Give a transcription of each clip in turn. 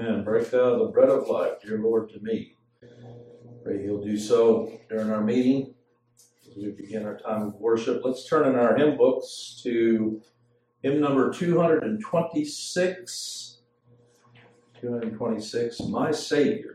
Amen. Break thou the bread of life, dear Lord, to me. Pray He'll do so during our meeting as we begin our time of worship. Let's turn in our hymn books to hymn number 226. 226, My Savior.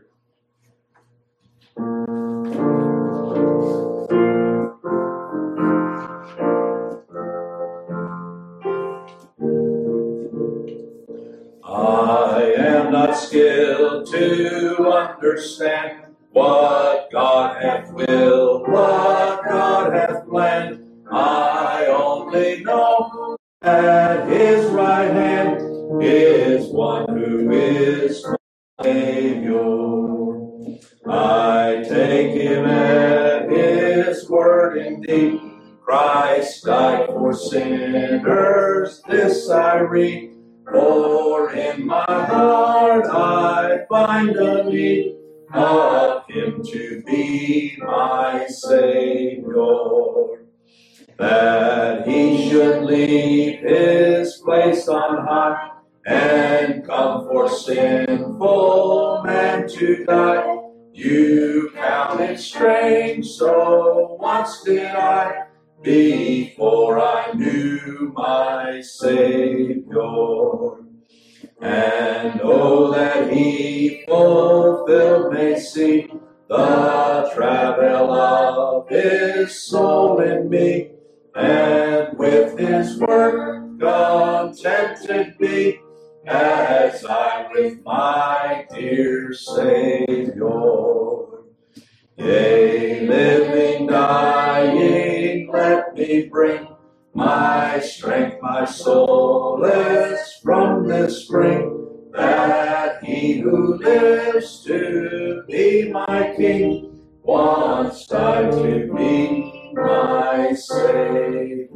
I am not skilled to understand what God hath willed, what God hath planned. I only know that His right hand is one who is my Savior. I take Him at His word indeed. Christ died for sinners, this I read. For in my heart I find a need of Him to be my Savior, that He should leave His place on high and come for sinful man to die. You count it strange, so once did I, before I knew my Savior. And oh, that He fulfilled may see the travail of His soul in me, and with His work contented be, as I with my dear Savior. Yea, living, dying, let me bring my strength, my solace from this spring, that He who lives to be my King once died to be my Savior.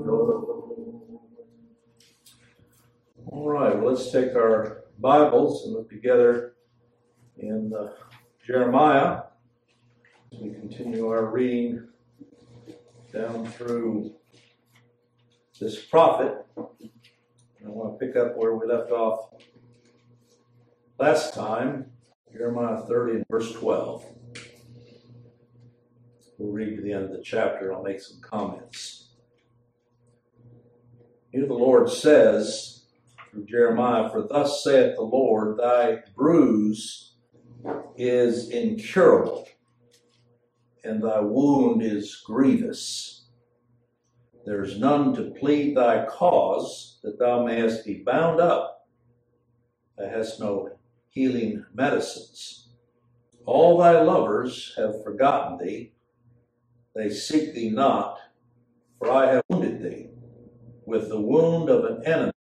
All right, well, let's take our Bibles and look together in Jeremiah. We continue our reading down through this prophet. I want to pick up where we left off last time, Jeremiah 30 and verse 12. We'll read to the end of the chapter and I'll make some comments. Here the Lord says through Jeremiah, For thus saith the Lord, thy bruise is incurable, and thy wound is grievous. There is none to plead thy cause, that thou mayest be bound up. Thou hast no healing medicines. All thy lovers have forgotten thee. They seek thee not, for I have wounded thee with the wound of an enemy.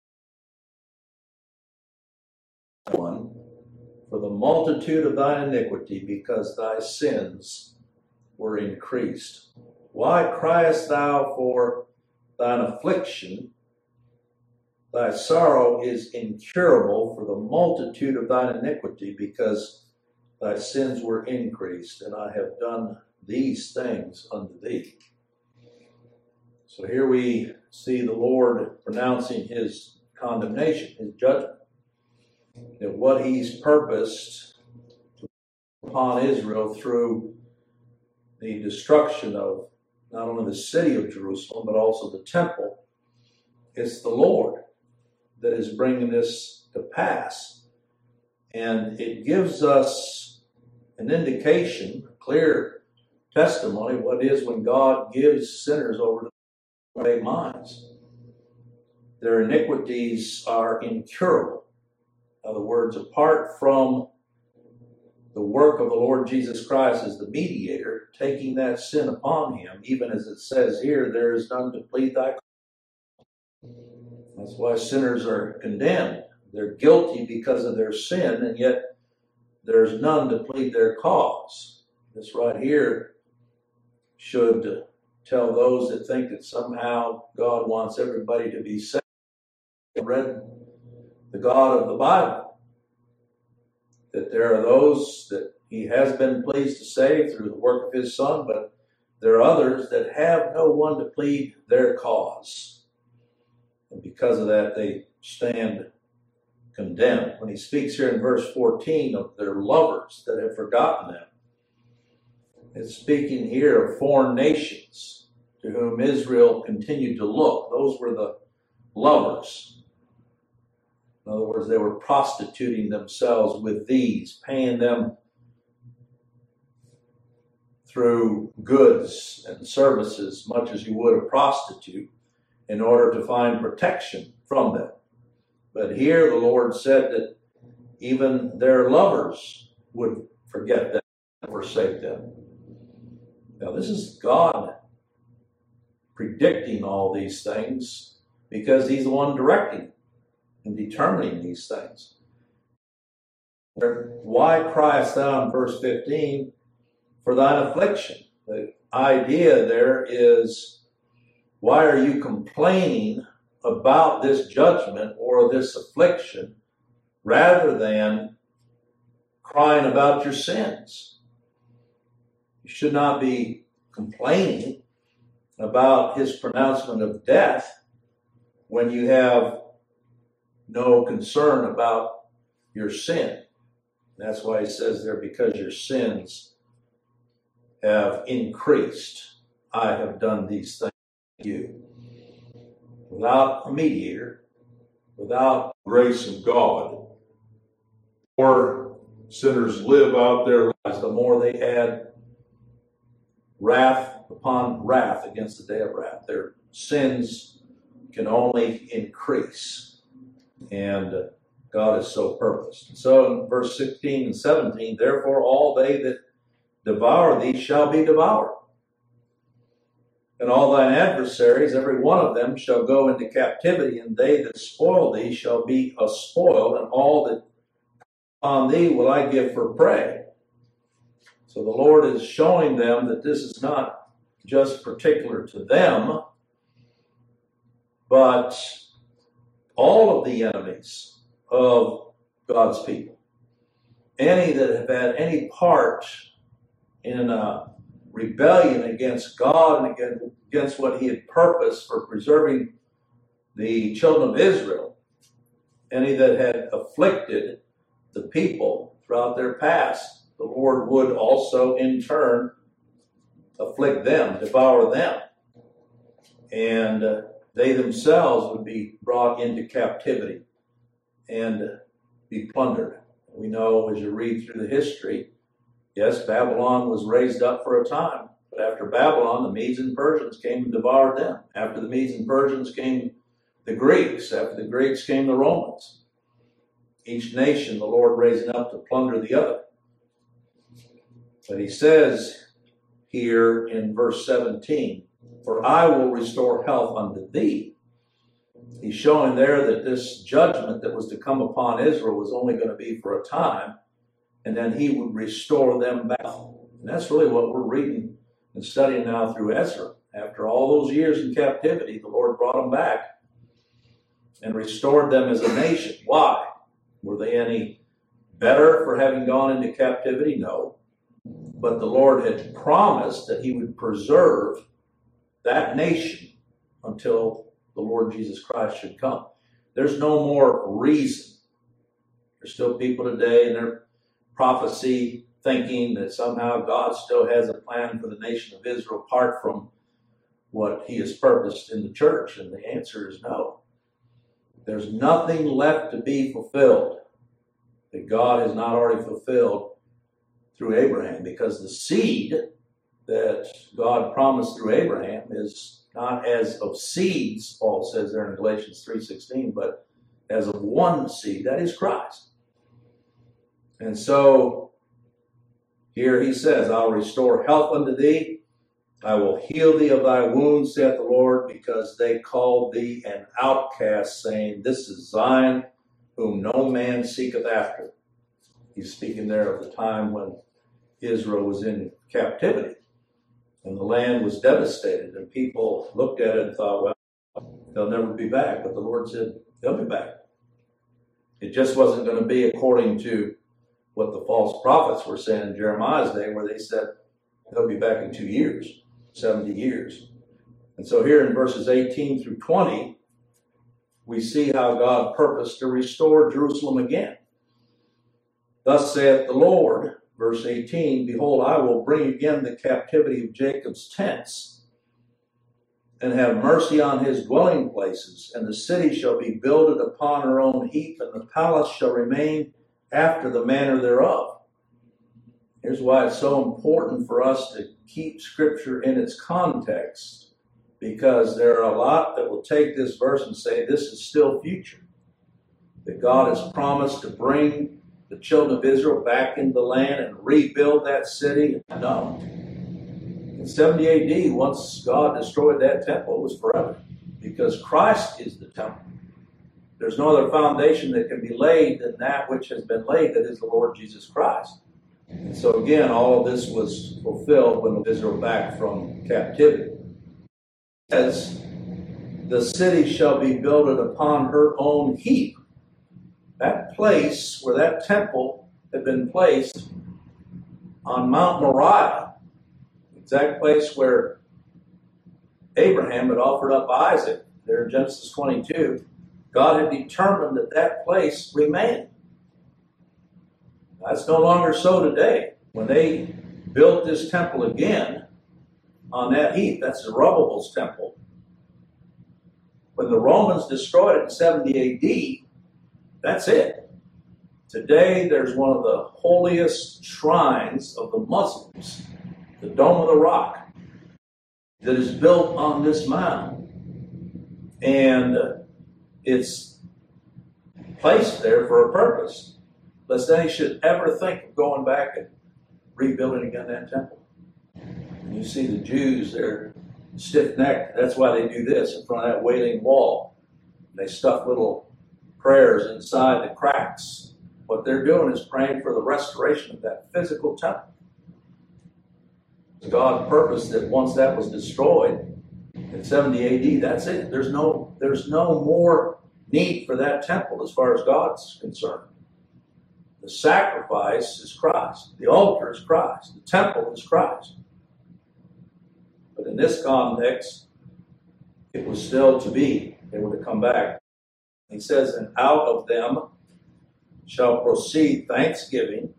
For the multitude of thine iniquity, because thy sins were increased. Why criest thou for thine affliction? Thy sorrow is incurable for the multitude of thine iniquity, because thy sins were increased, and I have done these things unto thee. So here we see the Lord pronouncing His condemnation, His judgment, that what He's purposed upon Israel through the destruction of not only the city of Jerusalem, but also the temple. It's the Lord that is bringing this to pass. And it gives us an indication, a clear testimony, what it is when God gives sinners over to their minds. Their iniquities are incurable. In other words, apart from the work of the Lord Jesus Christ as the mediator, taking that sin upon Him, even as it says here, there is none to plead thy cause. That's why sinners are condemned. They're guilty because of their sin, and yet there's none to plead their cause. This right here should tell those that think that somehow God wants everybody to be saved. Read the God of the Bible, that there are those that He has been pleased to save through the work of His Son, but there are others that have no one to plead their cause. And because of that, they stand condemned. When he speaks here in verse 14 of their lovers that have forgotten them, it's speaking here of foreign nations to whom Israel continued to look. Those were the lovers. In other words, they were prostituting themselves with these, paying them through goods and services, much as you would a prostitute, in order to find protection from them. But here the Lord said that even their lovers would forget them and forsake them. Now, this is God predicting all these things because he's the one directing and determining these things. Why criest thou in verse 15 for thine affliction? The idea there is, why are you complaining about this judgment or this affliction rather than crying about your sins? You should not be complaining about his pronouncement of death when you have no concern about your sin. That's why he says there, because your sins have increased, I have done these things to you. Without a mediator, without grace of God, the more sinners live out their lives, the more they add wrath upon wrath against the day of wrath. Their sins can only increase. And God is so purposed. And so in verse 16 and 17, therefore all they that devour thee shall be devoured. And all thine adversaries, every one of them, shall go into captivity, and they that spoil thee shall be a spoil, and all that on thee will I give for prey. So the Lord is showing them that this is not just particular to them, but all of the enemies of God's people. Any that have had any part in a rebellion against God and against what he had purposed for preserving the children of Israel, any that had afflicted the people throughout their past, the Lord would also in turn afflict them, devour them. And they themselves would be brought into captivity and be plundered. We know as you read through the history, yes, Babylon was raised up for a time, but after Babylon, the Medes and Persians came and devoured them. After the Medes and Persians came the Greeks. After the Greeks came the Romans. Each nation the Lord raising up to plunder the other. But he says here in verse 17, for I will restore health unto thee. He's showing there that this judgment that was to come upon Israel was only going to be for a time, and then he would restore them back. And that's really what we're reading and studying now through Ezra. After all those years in captivity, the Lord brought them back and restored them as a nation. Why? Were they any better for having gone into captivity? No. But the Lord had promised that he would preserve that nation until the Lord Jesus Christ should come. There's no more reason. There's still people today in their prophecy thinking that somehow God still has a plan for the nation of Israel apart from what he has purposed in the church. And the answer is no. There's nothing left to be fulfilled that God has not already fulfilled through Abraham, because the seed that God promised through Abraham is not as of seeds, Paul says there in Galatians 3:16, but as of one seed, that is Christ. And so here he says, I'll restore health unto thee, I will heal thee of thy wounds, saith the Lord, because they called thee an outcast, saying, this is Zion, whom no man seeketh after. He's speaking there of the time when Israel was in captivity and the land was devastated, and people looked at it and thought, well, they'll never be back. But the Lord said, they'll be back. It just wasn't going to be according to what the false prophets were saying in Jeremiah's day, where they said they'll be back in 2 years, 70 years. And so here in verses 18 through 20, we see how God purposed to restore Jerusalem again. Thus saith the Lord, verse 18, Behold, I will bring again the captivity of Jacob's tents, and have mercy on his dwelling places, and the city shall be builded upon her own heap, and the palace shall remain after the manner thereof. Here's why it's so important for us to keep Scripture in its context, because there are a lot that will take this verse and say this is still future, that God has promised to bring the children of Israel back into the land and rebuild that city. No. In 70 AD, once God destroyed that temple, it was forever, because Christ is the temple. There's no other foundation that can be laid than that which has been laid, that is the Lord Jesus Christ. And so again, all of this was fulfilled when Israel back from captivity. As the city shall be builded upon her own heap. That place where that temple had been placed on Mount Moriah, exact place where Abraham had offered up Isaac, there in Genesis 22, God had determined that that place remained. That's no longer so today. When they built this temple again on that heap, that's Zerubbabel's temple. When the Romans destroyed it in 70 AD, that's it. Today, there's one of the holiest shrines of the Muslims, the Dome of the Rock, that is built on this mound. And it's placed there for a purpose, lest any should ever think of going back and rebuilding again that temple. And you see the Jews, they're stiff-necked. That's why they do this in front of that Wailing Wall. They stuff little prayers inside the cracks. What they're doing is praying for the restoration of that physical temple. God purposed that once that was destroyed in 70 AD, that's it. There's no more need for that temple as far as God's concerned. The sacrifice is Christ. The altar is Christ. The temple is Christ. But in this context, it was still to be. They were to come back. He says, and out of them shall proceed thanksgiving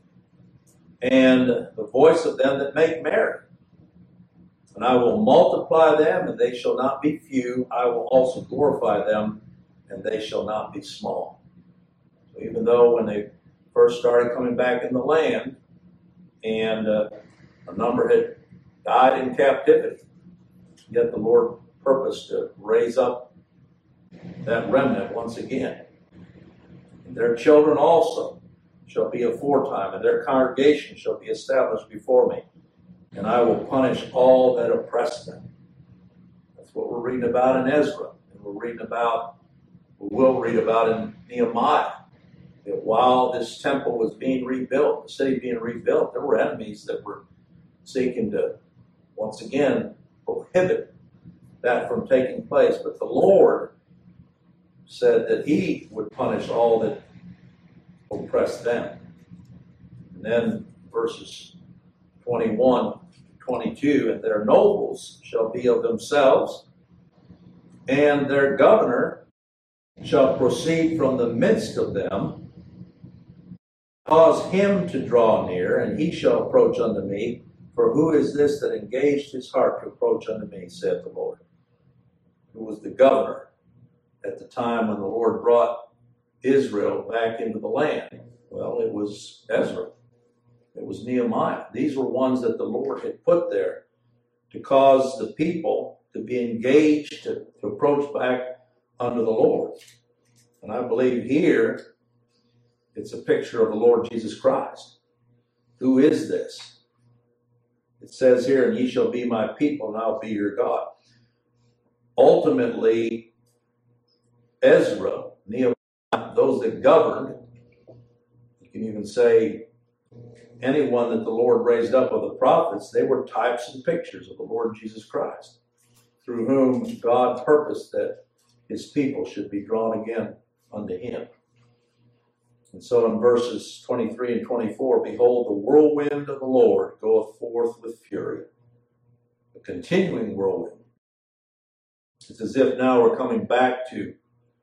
and the voice of them that make merry. And I will multiply them, and they shall not be few. I will also glorify them, and they shall not be small. So even though when they first started coming back in the land, and a number had died in captivity, yet the Lord purposed to raise up that remnant once again. And their children also shall be aforetime, and their congregation shall be established before me. And I will punish all that oppress them. That's what we're reading about in Ezra. And we will read about in Nehemiah. That while this temple was being rebuilt, the city being rebuilt, there were enemies that were seeking to, once again, prohibit that from taking place. But the Lord said that he would punish all that oppressed them. And then verses 21 to 22, and their nobles shall be of themselves, and their governor shall proceed from the midst of them, cause him to draw near, and he shall approach unto me. For who is this that engaged his heart to approach unto me, saith the Lord? Who was the governor at the time when the Lord brought Israel back into the land? Well, it was Ezra. It was Nehemiah. These were ones that the Lord had put there to cause the people to be engaged, to approach back unto the Lord. And I believe here it's a picture of the Lord Jesus Christ. Who is this? It says here, and ye shall be my people, and I'll be your God. Ultimately, Ezra, Nehemiah, those that governed, you can even say anyone that the Lord raised up of the prophets, they were types and pictures of the Lord Jesus Christ, through whom God purposed that his people should be drawn again unto him. And so in verses 23 and 24, behold, the whirlwind of the Lord goeth forth with fury, a continuing whirlwind. It's as if now we're coming back to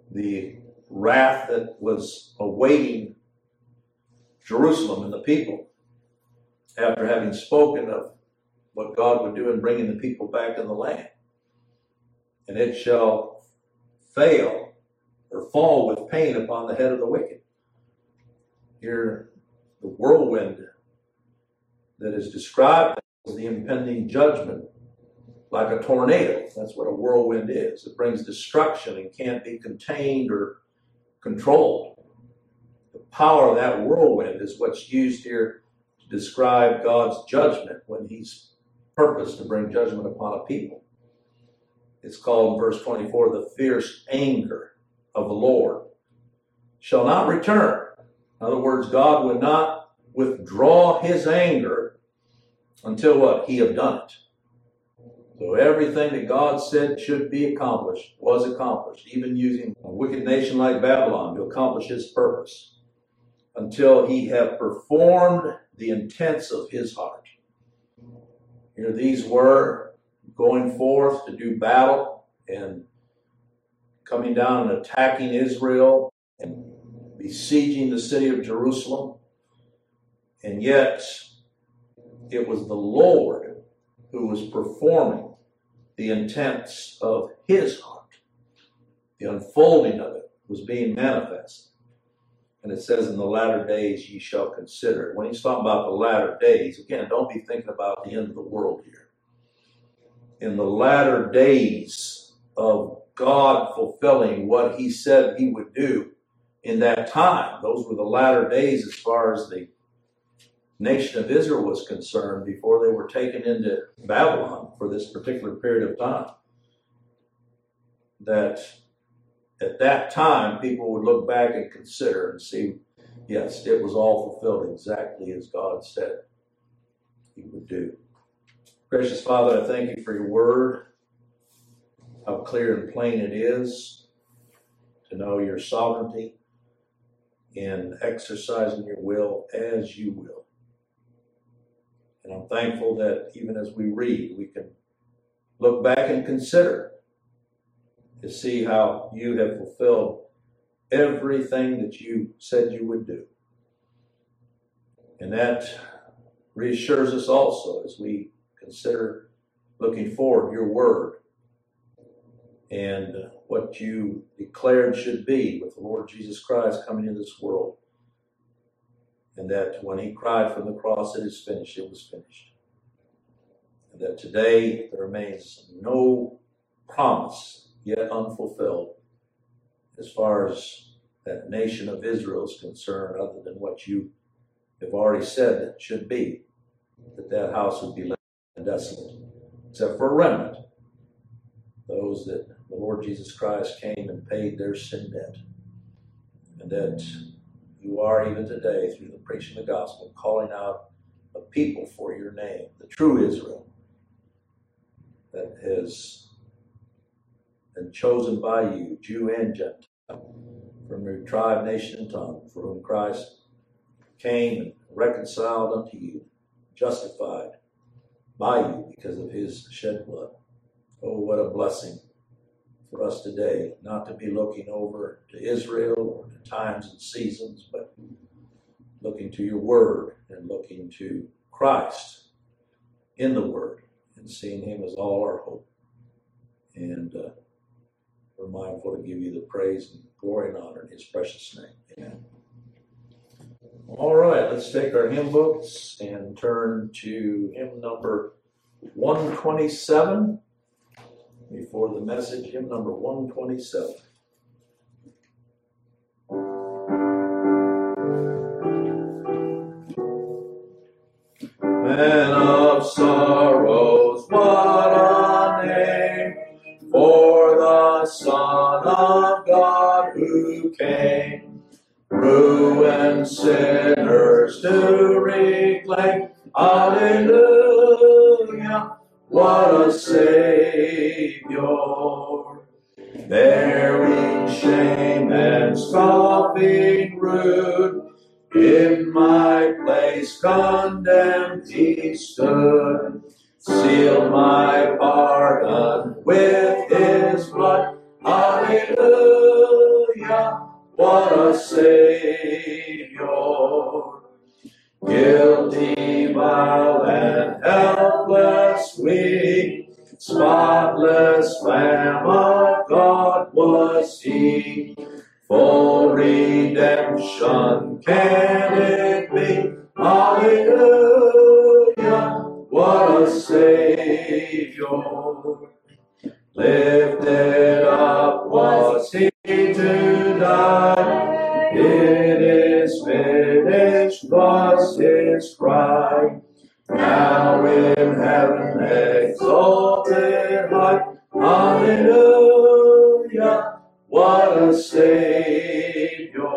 the wrath that was awaiting Jerusalem and the people after having spoken of what God would do in bringing the people back in the land. And it shall fail or fall with pain upon the head of the wicked. Here, the whirlwind that is described as the impending judgment, like a tornado. That's what a whirlwind is. It brings destruction and can't be contained or controlled. The power of that whirlwind is what's used here to describe God's judgment when he's purposed to bring judgment upon a people. It's called in verse 24, the fierce anger of the Lord shall not return. In other words, God would not withdraw his anger until what? He have done it. So everything that God said should be accomplished was accomplished, even using a wicked nation like Babylon to accomplish his purpose, until he have performed the intents of his heart. Here these were going forth to do battle and coming down and attacking Israel and besieging the city of Jerusalem. And yet it was the Lord who was performing the intents of his heart. The unfolding of it was being manifested. And it says, in the latter days ye shall consider. When he's talking about the latter days, again, don't be thinking about the end of the world here. In the latter days of God fulfilling what he said he would do in that time, those were the latter days as far as the nation of Israel was concerned before they were taken into Babylon for this particular period of time. That at that time, people would look back and consider and see, yes, it was all fulfilled exactly as God said he would do. Gracious Father, I thank you for your word, how clear and plain it is to know your sovereignty in exercising your will as you will. And I'm thankful that even as we read, we can look back and consider to see how you have fulfilled everything that you said you would do. And that reassures us also as we consider looking forward your word and what you declared should be with the Lord Jesus Christ coming into this world. And that when he cried from the cross, it is finished, it was finished. And that today there remains no promise yet unfulfilled as far as that nation of Israel is concerned, other than what you have already said that should be, that house would be left desolate, except for a remnant, those that the Lord Jesus Christ came and paid their sin debt. And that you are even today, through the preaching of the gospel, calling out a people for your name, the true Israel, that has been chosen by you, Jew and Gentile, from your tribe, nation, and tongue, for whom Christ came and reconciled unto you, justified by you because of his shed blood. Oh, what a blessing for us today, not to be looking over to Israel or to times and seasons, but looking to your word and looking to Christ in the word and seeing him as all our hope. And we're mindful to give you the praise and glory and honor in his precious name. Amen. All right, let's take our hymn books and turn to hymn number 127. Before the message, hymn number 127. Man of sorrows, what a name for the Son of God who came, ruined sinners to reclaim. Hallelujah. What a Savior, bearing shame and scoffing rude, in my place condemned he stood, sealed my pardon with his blood. Hallelujah. what a Savior! Guilty, vile, and helpless, weak, spotless Lamb of God was He. For redemption can it be? Hallelujah! What a Savior! Lifted up was He to die. It is finished was His cry. Now in heaven exalted high. Hallelujah! What a Savior!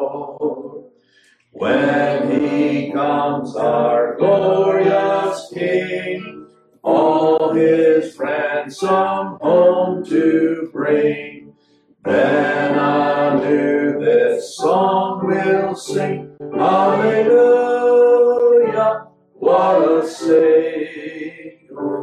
When He comes, our glorious King, all His ransom home to bring, then anew this song we'll sing. Hallelujah! What a Savior!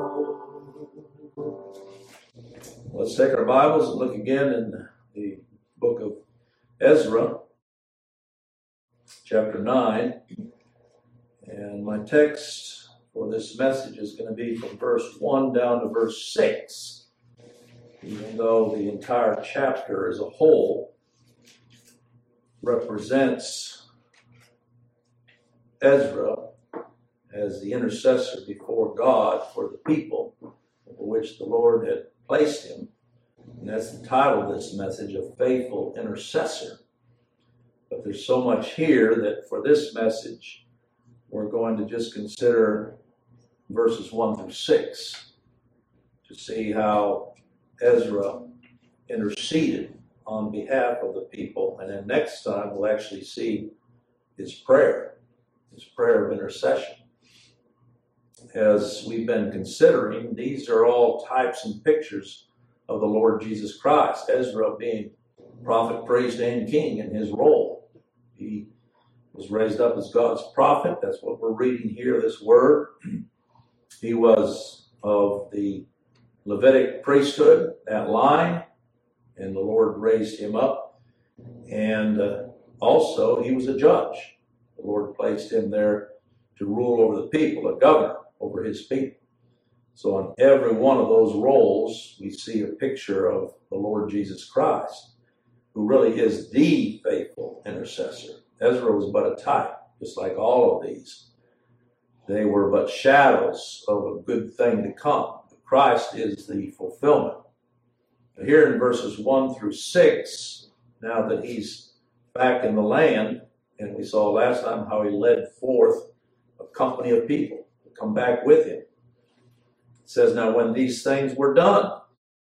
Let's take our Bibles and look again in the book of Ezra, chapter 9. And my text for this message is going to be from verse 1 down to verse 6. Even though the entire chapter as a whole represents Ezra as the intercessor before God for the people over which the Lord had placed him. And that's the title of this message, A Faithful Intercessor. But there's so much here that for this message, we're going to just consider verses 1 through 6 to see how Ezra interceded on behalf of the people. And then next time, we'll actually see his prayer of intercession. As we've been considering, these are all types and pictures of the Lord Jesus Christ. Ezra being prophet, priest, and king in his role. He was raised up as God's prophet. That's what we're reading here, this word. He was of the Levitic priesthood, that line, and the Lord raised him up. And also, he was a judge. The Lord placed him there to rule over the people, a governor over his people. So in every one of those roles, we see a picture of the Lord Jesus Christ, who really is the faithful intercessor. Ezra was but a type, just like all of these. They were but shadows of a good thing to come. Christ is the fulfillment. Here in verses 1 through 6, now that he's back in the land, and we saw last time how he led forth a company of people to come back with him. It says, now when these things were done,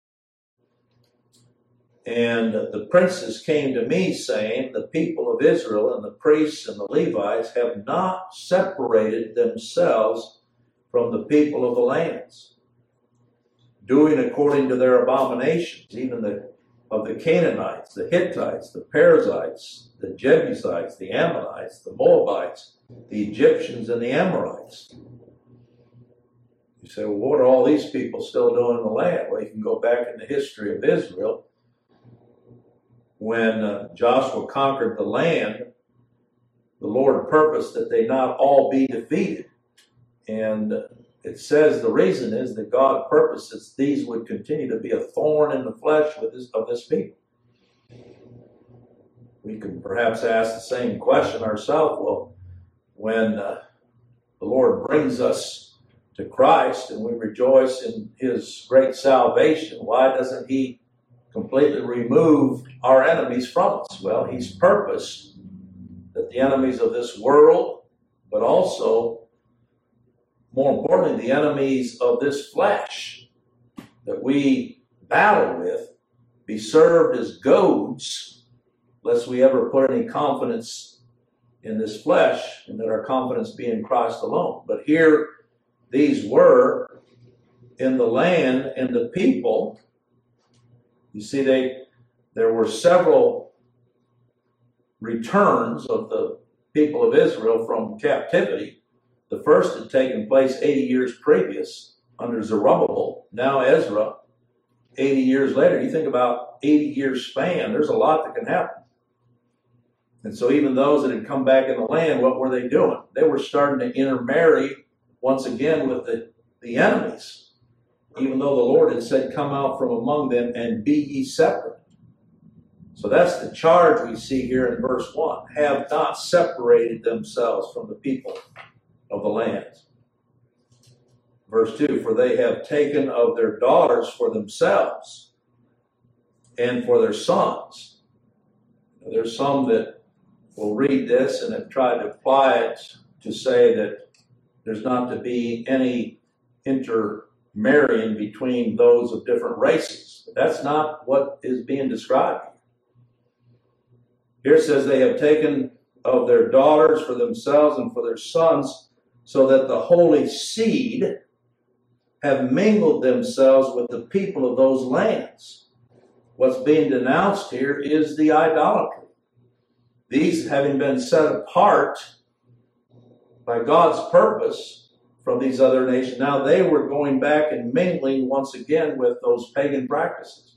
and the princes came to me, saying, the people of Israel and the priests and the Levites have not separated themselves from the people of the lands, doing according to their abominations, even of the Canaanites, the Hittites, the Perizzites, the Jebusites, the Ammonites, the Moabites, the Egyptians, and the Amorites. You say, well, what are all these people still doing in the land? Well, you can go back in the history of Israel. When Joshua conquered the land, the Lord purposed that they not all be defeated. And it says the reason is that God purposes these would continue to be a thorn in the flesh of this people. We can perhaps ask the same question ourselves. Well, when the Lord brings us to Christ and we rejoice in his great salvation, why doesn't he completely remove our enemies from us? Well, he's purposed that the enemies of this world, but also, more importantly, the enemies of this flesh that we battle with, be served as goads, lest we ever put any confidence in this flesh, and that our confidence be in Christ alone. But here, these were in the land and the people. You see, there were several returns of the people of Israel from captivity. The first had taken place 80 years previous under Zerubbabel. Now Ezra, 80 years later. You think about 80 years span, there's a lot that can happen. And so even those that had come back in the land, what were they doing? They were starting to intermarry once again with the enemies, even though the Lord had said, come out from among them and be ye separate. So that's the charge we see here in verse 1. Have not separated themselves from the people of the land. Verse 2, for they have taken of their daughters for themselves and for their sons. Now, there's some that will read this and have tried to apply it to say that there's not to be any intermarrying between those of different races. But that's not what is being described here. Here it says they have taken of their daughters for themselves and for their sons, so that the holy seed have mingled themselves with the people of those lands. What's being denounced here is the idolatry. These, having been set apart by God's purpose from these other nations, now they were going back and mingling once again with those pagan practices.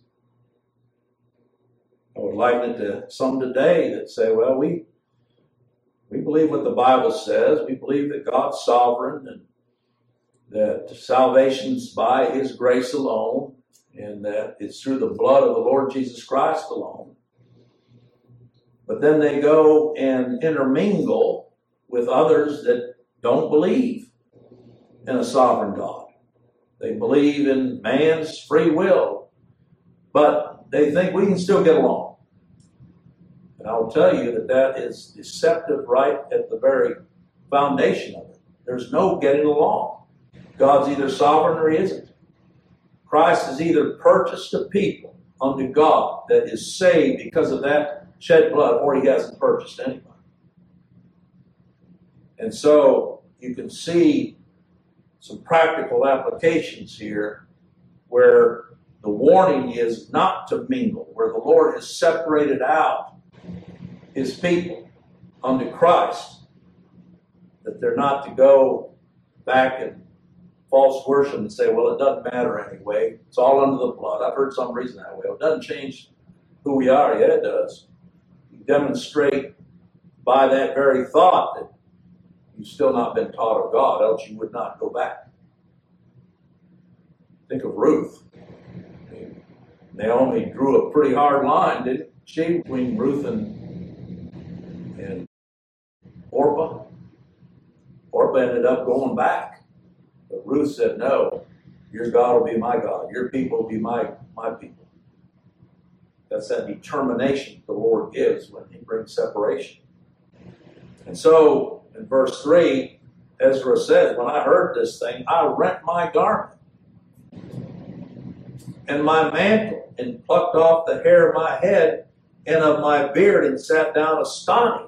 I would liken it to some today that say, well, we believe what the Bible says. We believe that God's sovereign and that salvation's by His grace alone and that it's through the blood of the Lord Jesus Christ alone. But then they go and intermingle with others that don't believe in a sovereign God. They believe in man's free will, but they think we can still get along. And I'll tell you that that is deceptive right at the very foundation of it. There's no getting along. God's either sovereign or He isn't. Christ has either purchased a people unto God that is saved because of that shed blood, or He hasn't purchased anybody. And so you can see some practical applications here where the warning is not to mingle, where the Lord has separated out His people unto Christ, that they're not to go back and false worship and say, well, it doesn't matter anyway. It's all under the blood. I've heard some reason that way. It doesn't change who we are. Yeah, it does. You demonstrate by that very thought that you've still not been taught of God, else you would not go back. Think of Ruth. Naomi drew a pretty hard line, didn't she, between Ruth and Orpah? Orpah ended up going back. But Ruth said, no, your God will be my God. Your people will be my people. That's that determination the Lord gives when He brings separation. And so, in verse 3, Ezra says, when I heard this thing, I rent my garment and my mantle, and plucked off the hair of my head and of my beard, and sat down astonished.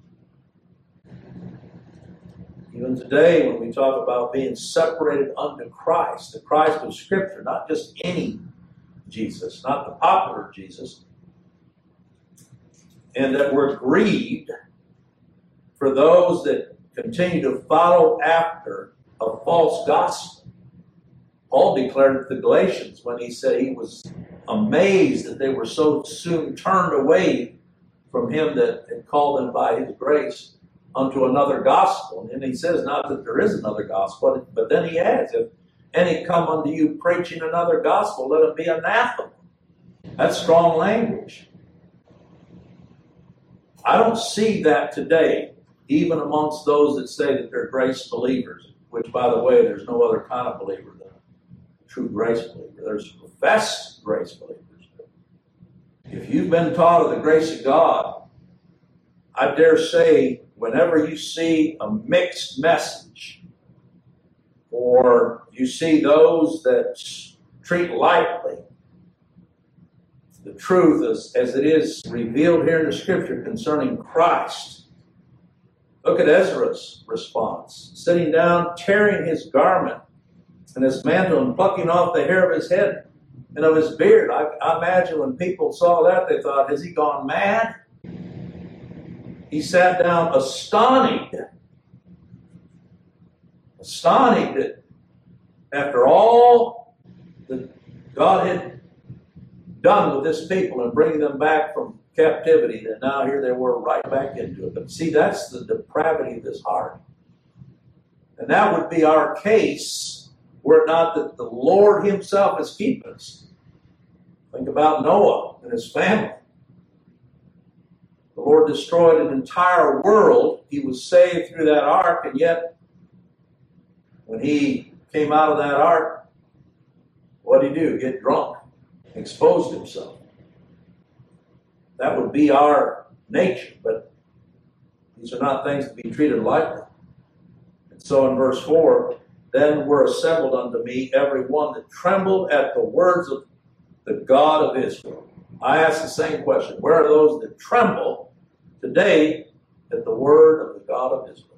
Even today, when we talk about being separated unto Christ, the Christ of Scripture, not just any Jesus, not the popular Jesus, and that we're grieved for those that continue to follow after a false gospel. Paul declared it to the Galatians when he said he was amazed that they were so soon turned away from Him that had called them by His grace unto another gospel. And he says, not that there is another gospel, but then he adds, if any come unto you preaching another gospel, let him be anathema. That's strong language. I don't see that today, even amongst those that say that they're grace believers, which, by the way, there's no other kind of believer than a true grace believer. There's professed grace believers. If you've been taught of the grace of God, I dare say, whenever you see a mixed message, or you see those that treat lightly the truth as it is revealed here in the Scripture concerning Christ, look at Ezra's response. Sitting down, tearing his garment and his mantle, and plucking off the hair of his head and of his beard. I imagine when people saw that, they thought, has he gone mad? He sat down astonished that after all that God had done with this people and bringing them back from captivity, and now here they were right back into it. But see, that's the depravity of this heart. And that would be our case were it not that the Lord himself is keeping us. Think about Noah and his family. The Lord destroyed an entire world. He was saved through that ark, and yet when he came out of that ark, what did he do? Get drunk. Exposed himself. That would be our nature, but these are not things to be treated lightly. And so in verse 4, then were assembled unto me every one that trembled at the words of the God of Israel. I ask the same question. Where are those that tremble today at the word of the God of Israel?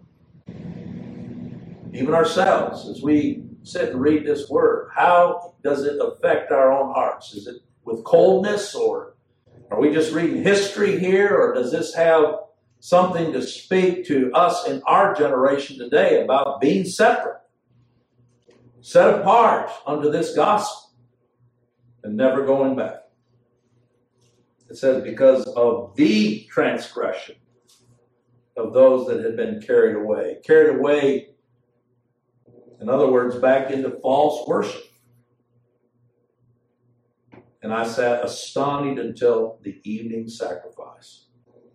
Even ourselves, as we sit and read this word, how does it affect our own hearts? Is it with coldness, or are we just reading history here, or does this have something to speak to us in our generation today about being separate, set apart unto this gospel, and never going back? It says, because of the transgression of those that had been carried away. Carried away, in other words, back into false worship. And I sat astonished until the evening sacrifice.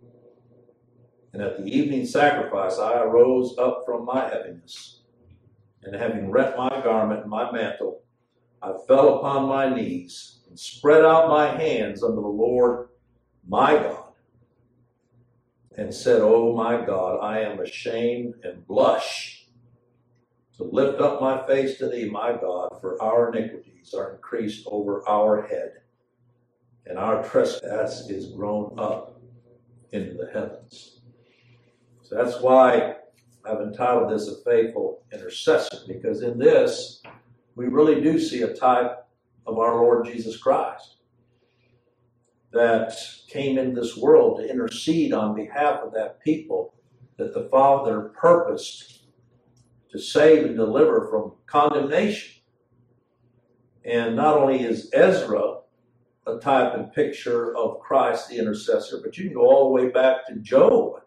And at the evening sacrifice I arose up from my heaviness, and having rent my garment and my mantle, I fell upon my knees, and spread out my hands unto the Lord my God, and said, O my God, I am ashamed and blush to lift up my face to thee, my God, for our iniquities are increased over our head, and our trespass is grown up into the heavens. So that's why I've entitled this A Faithful Intercessor, because in this, we really do see a type of our Lord Jesus Christ that came in this world to intercede on behalf of that people that the Father purposed to save and deliver from condemnation. And not only is Ezra a type and picture of Christ the intercessor, but you can go all the way back to Job,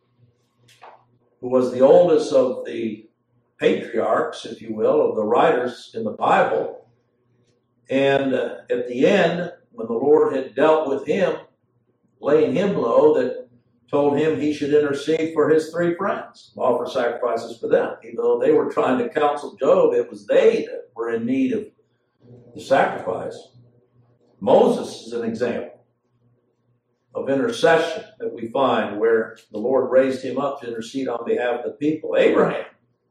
who was the oldest of the patriarchs, if you will, of the writers in the Bible. And at the end, when the Lord had dealt with him, laying him low, that told him he should intercede for his three friends, offer sacrifices for them. Even though they were trying to counsel Job, it was they that were in need of the sacrifice. Moses is an example of intercession that we find where the Lord raised him up to intercede on behalf of the people. Abraham,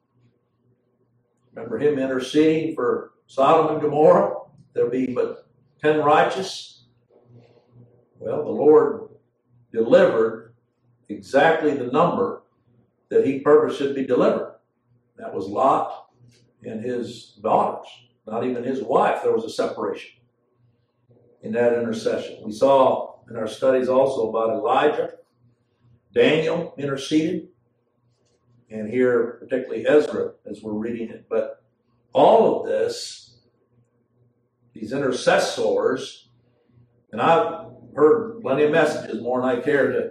remember him interceding for Sodom and Gomorrah? There'll be but 10 righteous. Well, the Lord delivered exactly the number that he purposed should be delivered. That was Lot and his daughters, not even his wife. There was a separation in that intercession. We saw in our studies also about Elijah. Daniel interceded, and here particularly Ezra as we're reading it. But all of this, these intercessors, and I've heard plenty of messages, more than I care to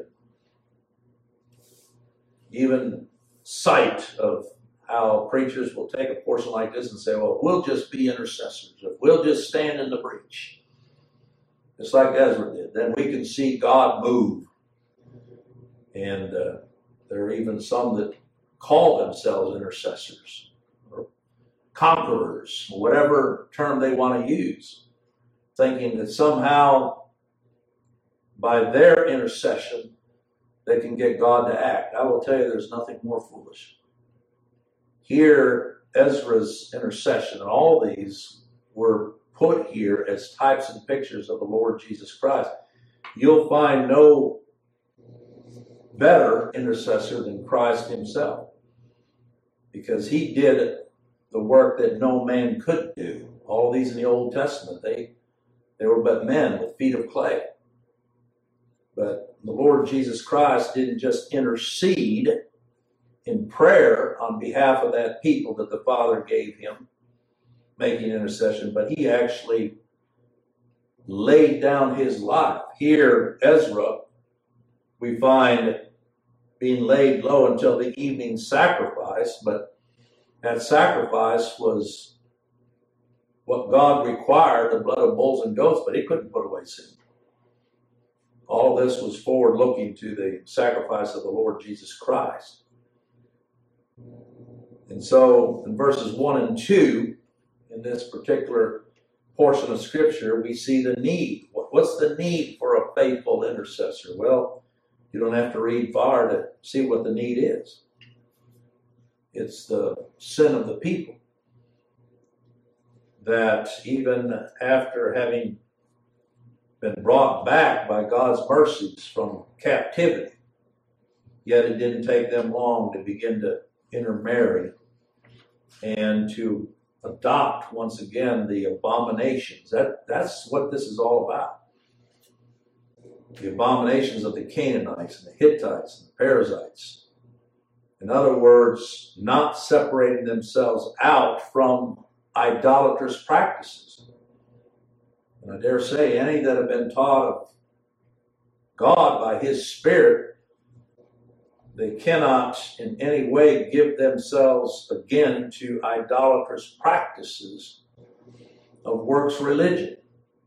even cite, of how preachers will take a portion like this and say, well, we'll just be intercessors, if we'll just stand in the breach. Just like Ezra did. Then we can see God move. And there are even some that call themselves intercessors or conquerors, whatever term they want to use, thinking that somehow by their intercession they can get God to act. I will tell you, there's nothing more foolish. Here, Ezra's intercession and all these were put here as types and pictures of the Lord Jesus Christ. You'll find no better intercessor than Christ himself, because he did the work that no man could do. All these in the Old Testament, they were but men with feet of clay. But the Lord Jesus Christ didn't just intercede in prayer on behalf of that people that the Father gave him, making intercession, but he actually laid down his life. Here, Ezra, we find being laid low until the evening sacrifice, but that sacrifice was what God required, the blood of bulls and goats, but he couldn't put away sin. All of this was forward looking to the sacrifice of the Lord Jesus Christ. And so in verses 1 and 2, in this particular portion of Scripture, we see the need. What's the need for a faithful intercessor? Well, you don't have to read far to see what the need is. It's the sin of the people. That even after having been brought back by God's mercies from captivity, yet it didn't take them long to begin to intermarry and to adopt once again the abominations. That's what this is all about. The abominations of the Canaanites and the Hittites and the Perizzites. In other words, not separating themselves out from idolatrous practices. And I dare say any that have been taught of God by his Spirit, they cannot in any way give themselves again to idolatrous practices of works religion,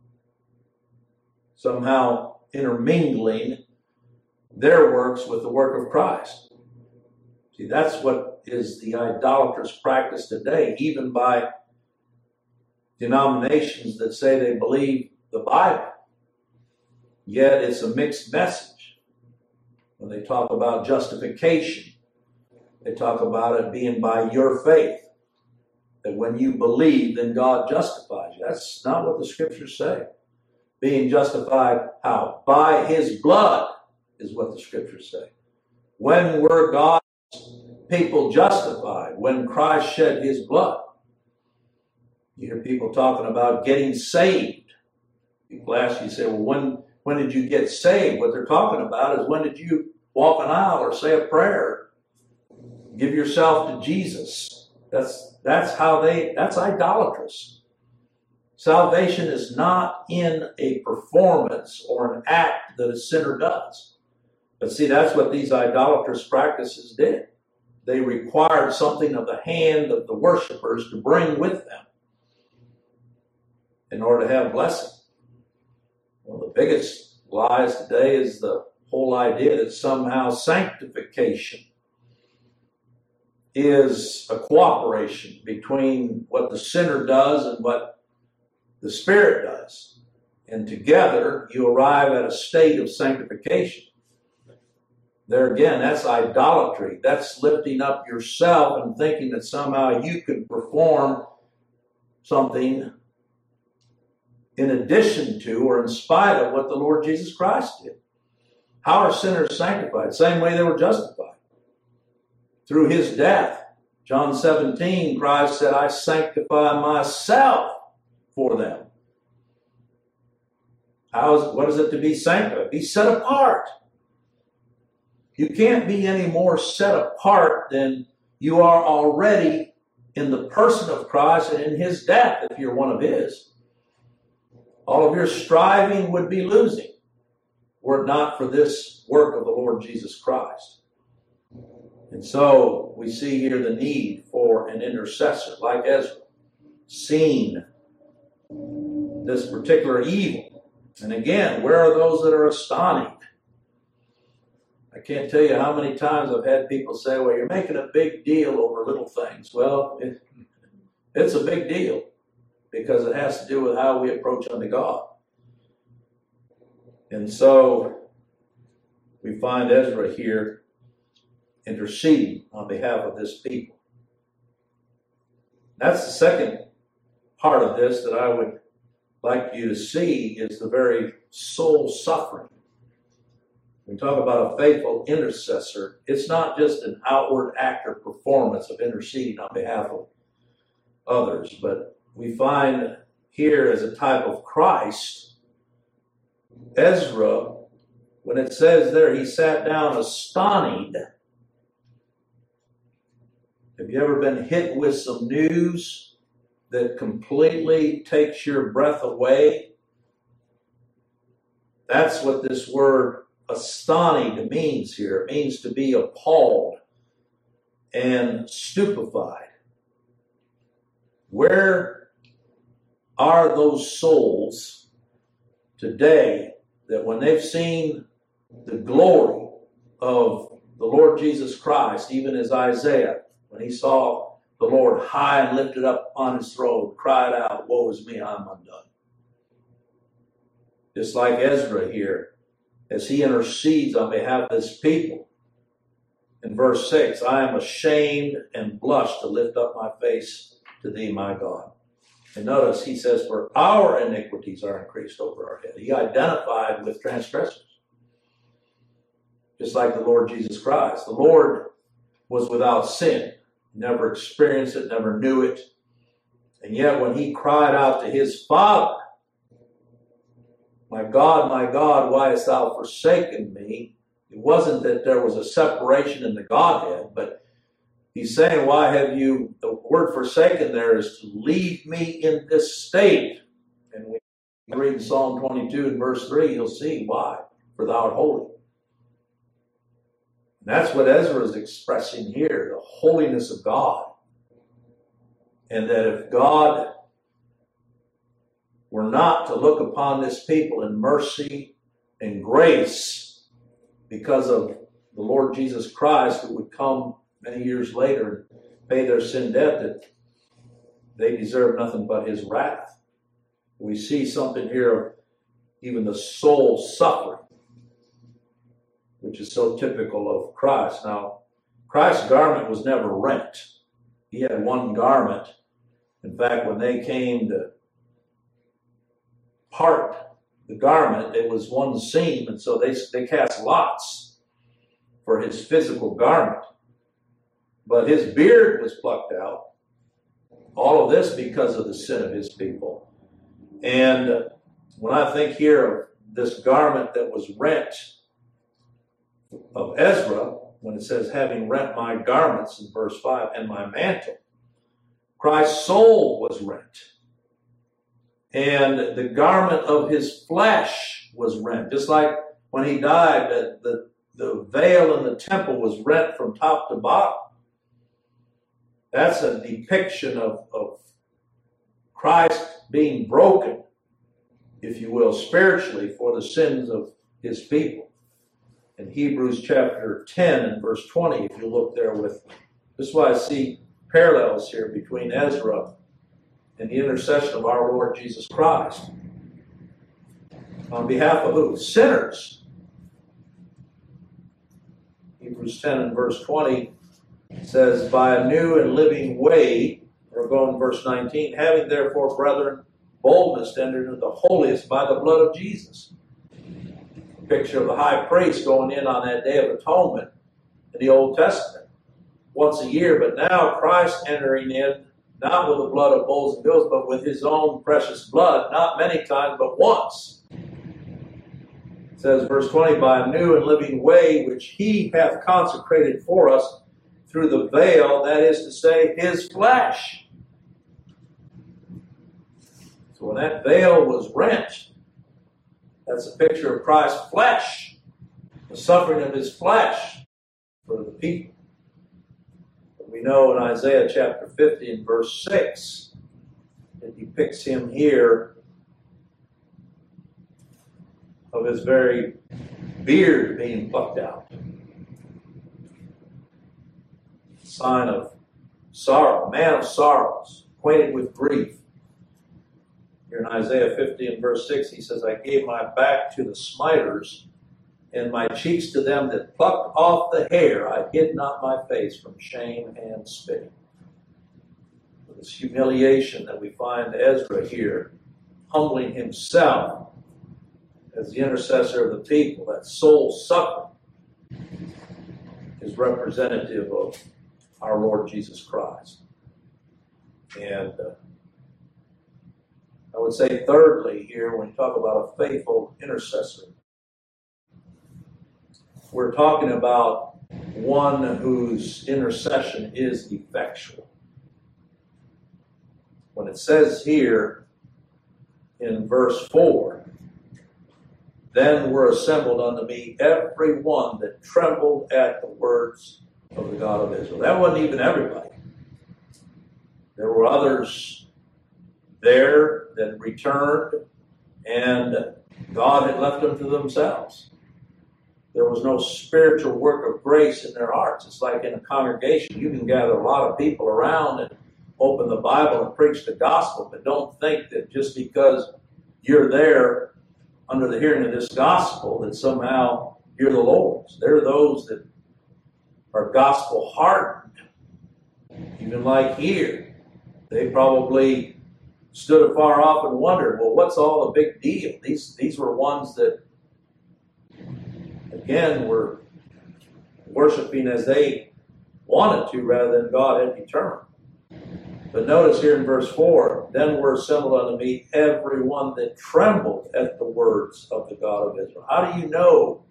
somehow intermingling their works with the work of Christ. See, that's what is the idolatrous practice today, even by denominations that say they believe the Bible. Yet it's a mixed message. When they talk about justification, they talk about it being by your faith. That when you believe, then God justifies you. That's not what the Scriptures say. Being justified how? By his blood is what the Scriptures say. When were God's people justified? When Christ shed his blood. You hear people talking about getting saved. People ask you, say, well, when did you get saved? What they're talking about is when did you walk an aisle or say a prayer? Give yourself to Jesus. That's idolatrous. Salvation is not in a performance or an act that a sinner does. But see, that's what these idolatrous practices did. They required something of the hand of the worshipers to bring with them in order to have blessing. One of the biggest lies today is the whole idea that somehow sanctification is a cooperation between what the sinner does and what the Spirit does. And together you arrive at a state of sanctification. There again, that's idolatry. That's lifting up yourself and thinking that somehow you can perform something in addition to or in spite of what the Lord Jesus Christ did. How are sinners sanctified? Same way they were justified. Through his death. John 17, Christ said, I sanctify myself for them. What is it to be sanctified? Be set apart. You can't be any more set apart than you are already in the person of Christ and in his death if you're one of his. All of your striving would be losing were it not for this work of the Lord Jesus Christ. And so we see here the need for an intercessor like Ezra, seeing this particular evil. And again, where are those that are astonished? I can't tell you how many times I've had people say, well, you're making a big deal over little things. Well, it's a big deal because it has to do with how we approach unto God. And so we find Ezra here interceding on behalf of this people. That's the second part of this that I would like you to see is the very soul suffering. When we talk about a faithful intercessor, it's not just an outward act or performance of interceding on behalf of others, but we find here as a type of Christ, Ezra, when it says there, he sat down astonished. Have you ever been hit with some news that completely takes your breath away That's what this word astonished means here. It means to be appalled and stupefied. Where are those souls today that when they've seen the glory of the Lord Jesus Christ, even as Isaiah, when he saw the Lord high and lifted up on his throne, cried out, "Woe is me, I'm undone." Just like Ezra here, as he intercedes on behalf of his people. In verse 6, "I am ashamed and blush to lift up my face to thee, my God." And notice he says, "For our iniquities are increased over our head." He identified with transgressors. Just like the Lord Jesus Christ. The Lord was without sin. Never experienced it, never knew it. And yet when he cried out to his Father, my God, why hast thou forsaken me?" It wasn't that there was a separation in the Godhead, but he's saying, why have you, the word forsaken there is to leave me in this state. And when you read Psalm 22 and verse 3, you'll see why. For thou art holy. And that's what Ezra is expressing here, the holiness of God. And that if God were not to look upon this people in mercy and grace because of the Lord Jesus Christ, who would come many years later and pay their sin debt, that they deserve nothing but his wrath. We see something here of even the soul suffering, which is so typical of Christ. Now, Christ's garment was never rent. He had one garment. In fact, when they came to part the garment, it was one seam, and so they cast lots for his physical garment. But his beard was plucked out. All of this because of the sin of his people. And when I think here of this garment that was rent of Ezra, when it says, "having rent my garments," in verse 5, "and my mantle," Christ's soul was rent. And the garment of his flesh was rent. Just like when he died, the veil in the temple was rent from top to bottom. That's a depiction of Christ being broken, if you will, spiritually for the sins of his people. In Hebrews chapter 10 and verse 20, if you look there with me. This is why I see parallels here between Ezra and the intercession of our Lord Jesus Christ. On behalf of who? Sinners. Hebrews 10 and verse 20 says, "By a new and living way," or go in verse 19, "having therefore, brethren, boldness to enter into the holiest by the blood of Jesus." A picture of the high priest going in on that Day of Atonement in the Old Testament once a year, but now Christ entering in not with the blood of bulls and goats, but with his own precious blood, not many times, but once. It says, verse 20, "By a new and living way, which he hath consecrated for us through the veil," that is to say, his flesh. So when that veil was rent, that's a picture of Christ's flesh, the suffering of his flesh for the people. We know in Isaiah chapter 50 and verse 6, it depicts him here of his very beard being plucked out. Sign of sorrow, man of sorrows, acquainted with grief. Here in Isaiah 50 and verse 6, he says, "I gave my back to the smiters, and my cheeks to them that plucked off the hair. I hid not my face from shame and spitting." This humiliation that we find Ezra here, humbling himself as the intercessor of the people, that soul suffering, is representative of our Lord Jesus Christ. And I would say thirdly here, when we talk about a faithful intercessor, we're talking about one whose intercession is effectual. When it says here in verse 4, then were assembled unto me every one that trembled at the words of the God of Israel. That wasn't even everybody. There were others there that returned, and God had left them to themselves. There was no spiritual work of grace in their hearts. It's like in a congregation, you can gather a lot of people around and open the Bible and preach the gospel, but don't think that just because you're there under the hearing of this gospel that somehow you're the Lord's. There are those that are gospel hardened, even like here. They probably stood afar off and wondered, well, what's all the big deal? These were ones that, again, were worshiping as they wanted to rather than God had determined. But notice here in verse 4, then were assembled unto me every one that trembled at the words of the God of Israel. How do you know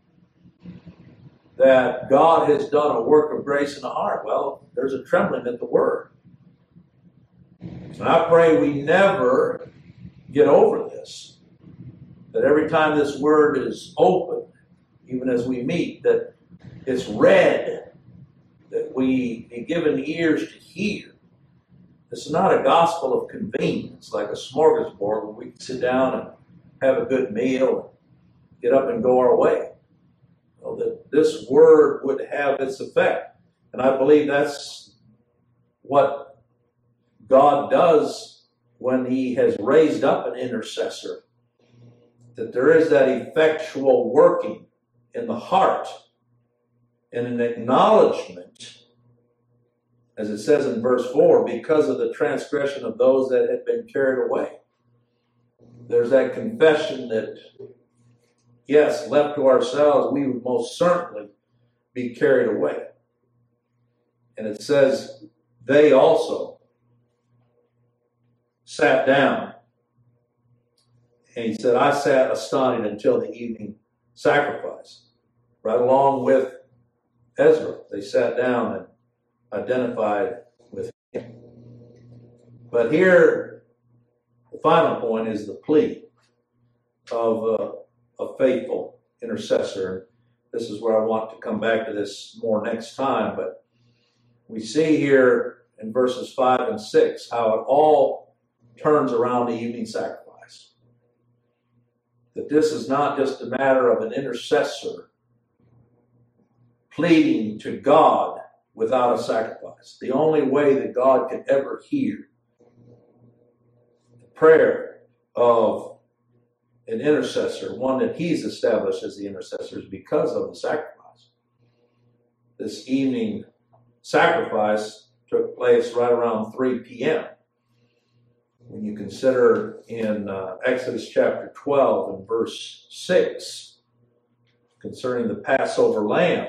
that God has done a work of grace in the heart? Well, there's a trembling at the word. And I pray we never get over this. That every time this word is opened, even as we meet, that it's read, that we be given ears to hear. This is not a gospel of convenience, like a smorgasbord where we can sit down and have a good meal and get up and go our way. Well, that this word would have its effect. And I believe that's what God does when he has raised up an intercessor. That there is that effectual working in the heart and an acknowledgement, as it says in verse 4, because of the transgression of those that had been carried away. There's that confession that, yes, left to ourselves, we would most certainly be carried away. And it says, they also sat down. And he said, I sat astonished until the evening sacrifice. Right along with Ezra, they sat down and identified with him. But here, the final point is the plea of a faithful intercessor. This is where I want to come back to this more next time, but we see here in verses 5 and 6 how it all turns around the evening sacrifice. That this is not just a matter of an intercessor pleading to God without a sacrifice. The only way that God could ever hear the prayer of an intercessor, one that he's established as the intercessor, is because of the sacrifice. This evening sacrifice took place right around 3 p.m. When you consider in Exodus chapter 12 and verse 6, concerning the Passover lamb,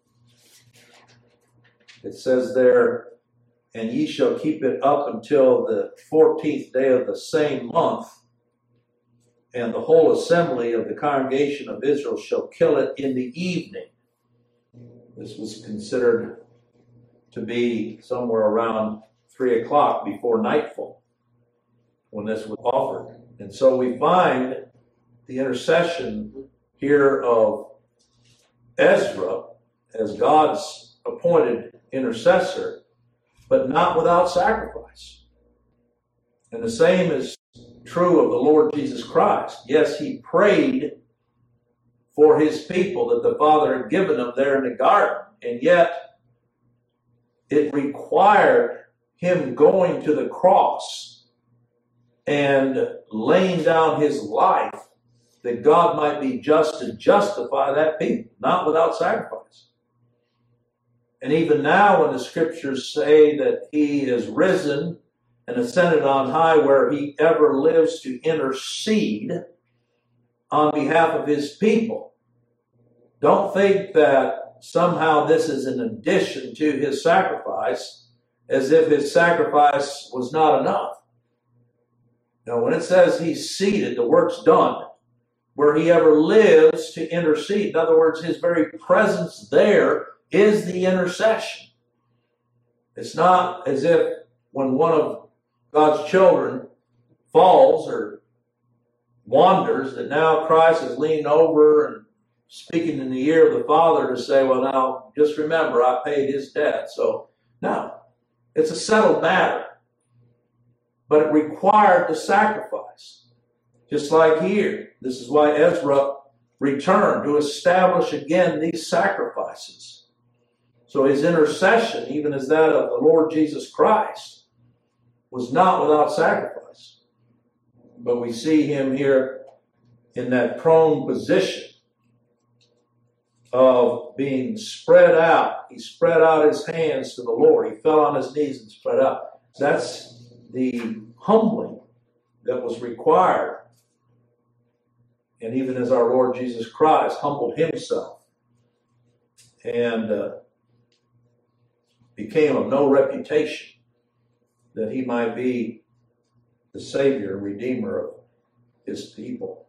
it says there, and ye shall keep it up until the 14th day of the same month, and the whole assembly of the congregation of Israel shall kill it in the evening. This was considered to be somewhere around 3 o'clock before nightfall when this was offered. And so we find the intercession here of Ezra as God's appointed intercessor, but not without sacrifice. And the same is true of the Lord Jesus Christ. Yes, he prayed for his people that the Father had given them there in the garden, and yet it required him going to the cross and laying down his life that God might be just to justify that people, not without sacrifice. And even now when the scriptures say that he is risen and ascended on high, where he ever lives to intercede on behalf of his people, don't think that somehow this is an addition to his sacrifice, as if his sacrifice was not enough. Now, when it says he's seated, the work's done, where he ever lives to intercede. In other words, his very presence there is the intercession. It's not as if when one of God's children falls or wonders that now Christ is leaning over and speaking in the ear of the Father to say, well, now, just remember, I paid his debt. So, no, it's a settled matter. But it required the sacrifice. Just like here. This is why Ezra returned, to establish again these sacrifices. So his intercession, even as that of the Lord Jesus Christ, was not without sacrifice. But we see him here in that prone position of being spread out. He spread out his hands to the Lord. He fell on his knees and spread out. That's the humbling that was required. And even as our Lord Jesus Christ humbled himself and became of no reputation, that he might be the Savior and Redeemer of his people.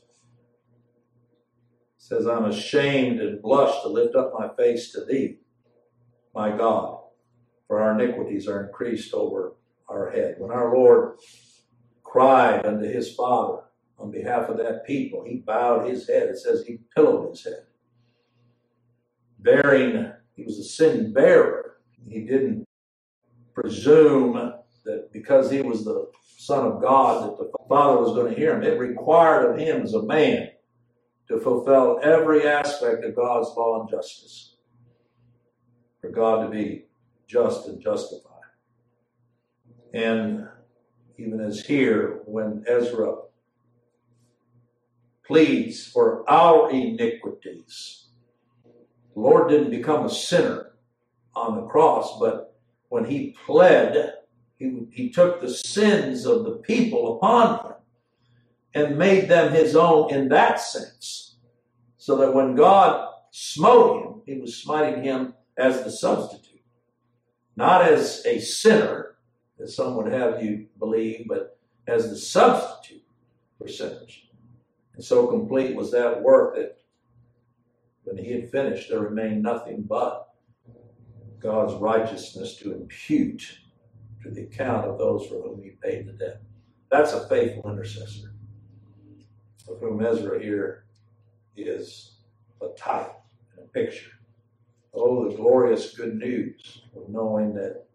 It says, I'm ashamed and blush to lift up my face to thee, my God, for our iniquities are increased over our head. When our Lord cried unto his Father on behalf of that people, he bowed his head. It says he pillowed his head. He was a sin bearer. He didn't presume that because he was the Son of God that the Father was going to hear him. It required of him as a man to fulfill every aspect of God's law and justice, for God to be just and justified. And even as here, when Ezra pleads for our iniquities, the Lord didn't become a sinner on the cross, but when he pled, he took the sins of the people upon him and made them his own in that sense. So that when God smote him, he was smiting him as the substitute. Not as a sinner, as some would have you believe, but as the substitute for sinners. And so complete was that work that when he had finished, there remained nothing but God's righteousness to impute to the account of those for whom he paid the debt. That's a faithful intercessor, of whom Ezra here is a type and a picture. Oh, the glorious good news of knowing that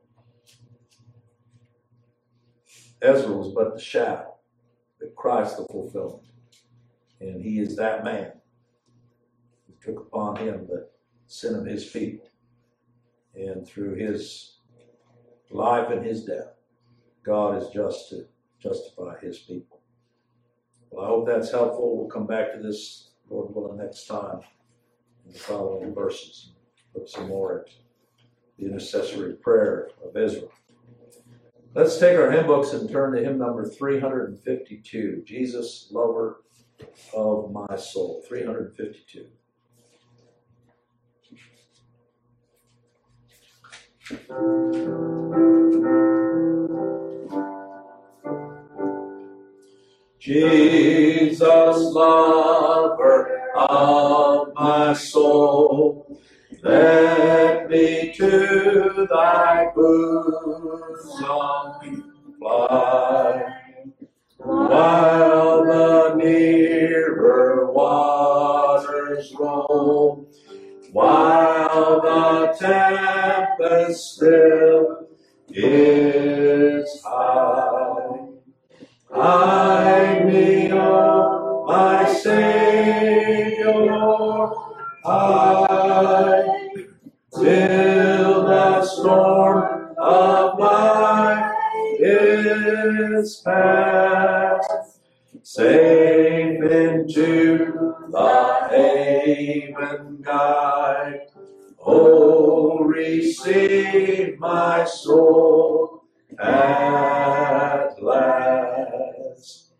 Ezra was but the shadow, that Christ the fulfillment. And he is that man who took upon him the sin of his people. And through his life and his death, God is just to justify his people. Well, I hope that's helpful. We'll come back to this, Lord willing, next time in the following verses. Look some more at the intercessory prayer of Israel. Let's take our hymn books and turn to hymn number 352, Jesus, Lover of My Soul. 352. Jesus, lover of my soul, let me to thy bosom fly, while the nearer waters roll, while the tempest still is high. Hide me, O my Savior, hide, till the storm of life is past. Safe into the haven guide, oh, receive my soul at last.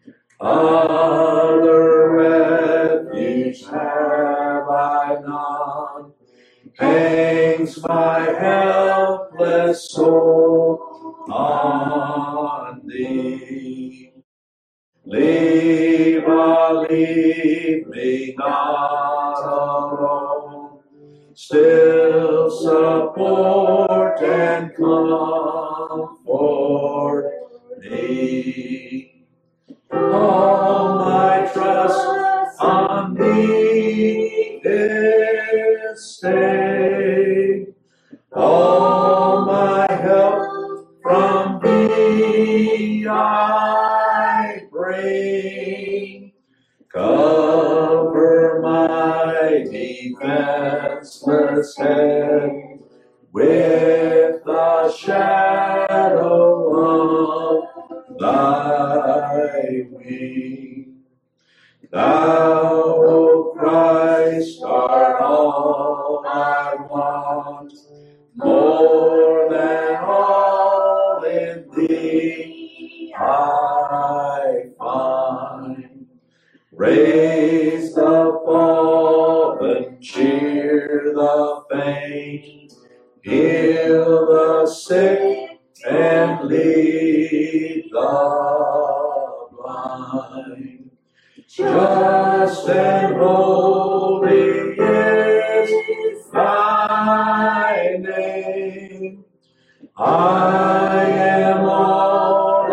Other refuge have I none, hangs my helpless soul on thee. Leave me not alone, still support and comfort me. All my stay. All my help from thee I bring. Cover my defenseless head with the shadow of thy wing. Thou, O Christ, art all I want, more than all in thee I find. Raise the fallen, cheer the faint, heal the sick, and lead the blind. Just and holy is thy name. I am all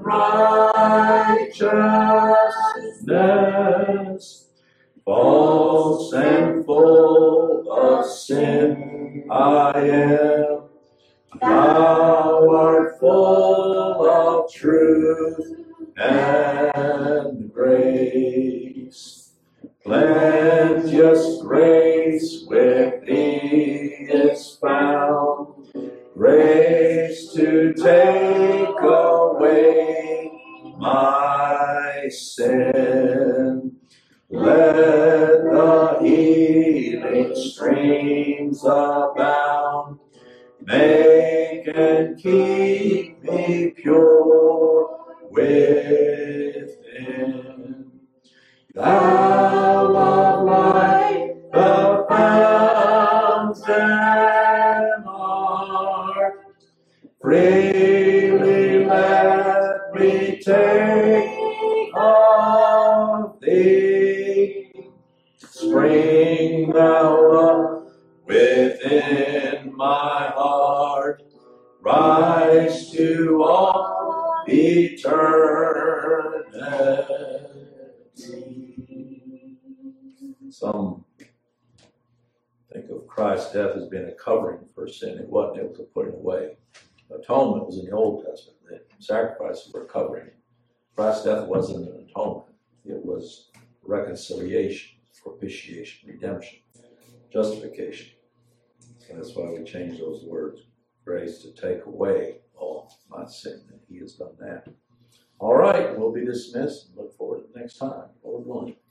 unrighteousness, false and full of sin I am. Thou art full of truth and grace. Plenteous grace with thee is found, grace to take away my sin. Let the healing streams abound, make and keep me pure within. Thou of life, the fountain art, freely let me take of thee. Spring thou up within my heart, rise to all eternity. Some think of Christ's death as being a covering for sin. It wasn't, it was a putting away. Atonement was in the Old Testament. The sacrifices were covering. Christ's death wasn't an atonement. It was reconciliation, propitiation, redemption, justification. And that's why we change those words. Grace to take away all my sin. And he has done that. All right, we'll be dismissed and look forward to the next time. Lord willing.